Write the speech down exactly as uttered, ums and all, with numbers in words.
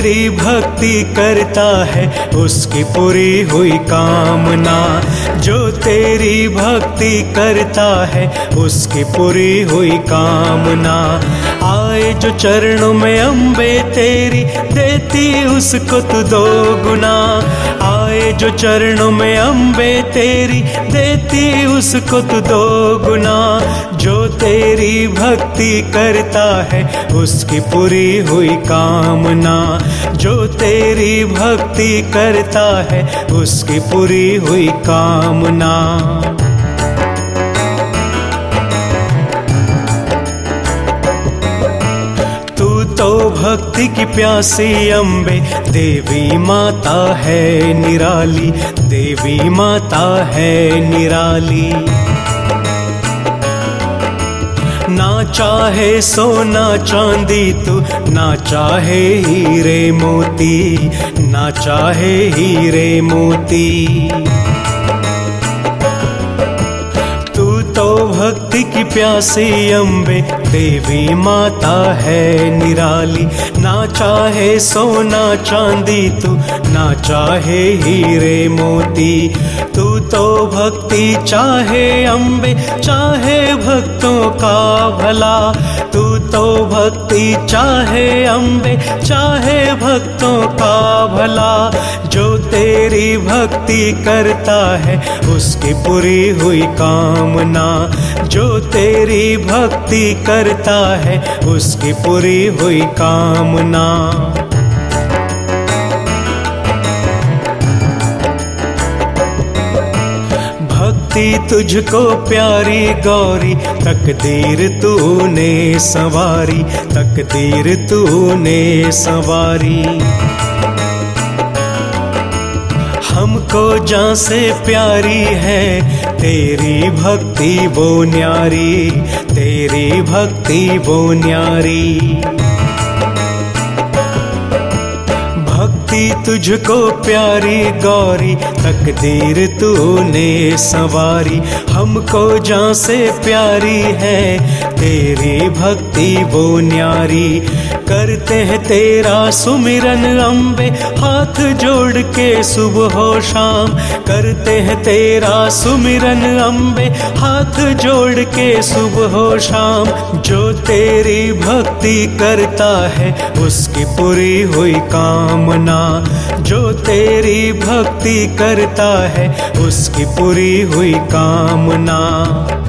तेरी भक्ति करता है उसकी पूरी हुई कामना। जो तेरी भक्ति करता है उसकी पूरी हुई कामना। आए जो चरणों में अम्बे तेरी देती उसको तू दो गुना। आए जो चरणों में अम्बे तेरी देती उसको तू दो गुना। जो तेरी भक्ति करता है उसकी पूरी हुई कामना। जो तेरी भक्ति करता है उसकी पूरी हुई कामना। तो भक्ति की प्यासी अम्बे देवी माता है निराली, देवी माता है निराली। ना चाहे सोना चांदी तू, ना चाहे हीरे मोती, ना चाहे हीरे मोती। तो भक्ति की प्यासी अम्बे देवी माता है निराली। ना चाहे सोना चांदी तू, ना चाहे हीरे मोती। तू तो भक्ति चाहे अम्बे, चाहे भक्तों का भला। तू तो भक्ति चाहे अम्बे, चाहे भक्तों का भला। जो तेरी भक्ति करता है उसकी पूरी हुई कामना। जो तेरी भक्ति करता है उसकी पूरी हुई कामना। भक्ति तुझको प्यारी गौरी, तकदीर तूने संवारी, तकदीर तूने संवारी। हमको जान से प्यारी है तेरी भक्ति वो न्यारी, तेरी भक्ति वो न्यारी। भक्ति तुझको प्यारी गौरी, तकदीर तूने संवारी। हमको जान से प्यारी है तेरी भक्ति वो न्यारी। करते हैं तेरा सुमिरन अम्बे हाथ जोड़ के सुबह हो शाम। करते हैं तेरा सुमिरन अम्बे हाथ जोड़ के सुबह हो शाम। जो तेरी भक्ति करता है उसकी पूरी हुई कामना। जो तेरी भक्ति करता है उसकी पूरी हुई कामना।